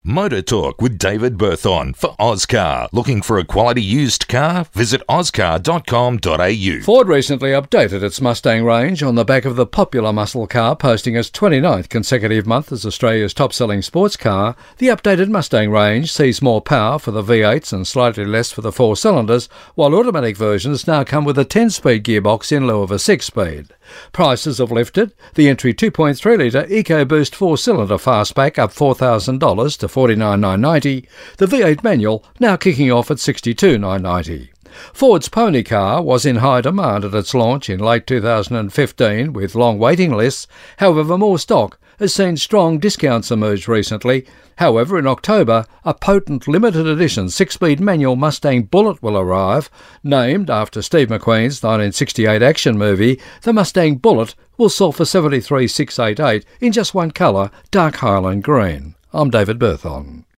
Motor Talk with David Berthon for Ozcar. Looking for a quality used car? Visit ozcar.com.au. Ford recently updated its Mustang range on the back of the popular muscle car posting its 29th consecutive month as Australia's top-selling sports car. The updated Mustang range sees more power for the V8s and slightly less for the 4-cylinders, while automatic versions now come with a 10-speed gearbox in lieu of a 6-speed. Prices have lifted. The entry 2.3-litre EcoBoost 4-cylinder fastback up $4,000 to $49,990. The V8 manual now kicking off at $62,990. Ford's Pony car was in high demand at its launch in late 2015 with long waiting lists. However, more stock has seen strong discounts emerge recently. However, in October, a potent limited edition 6-speed manual Mustang Bullitt will arrive. Named after Steve McQueen's 1968 action movie, the Mustang Bullitt will sell for $73,688 in just one colour, dark Highland green. I'm David Berthon.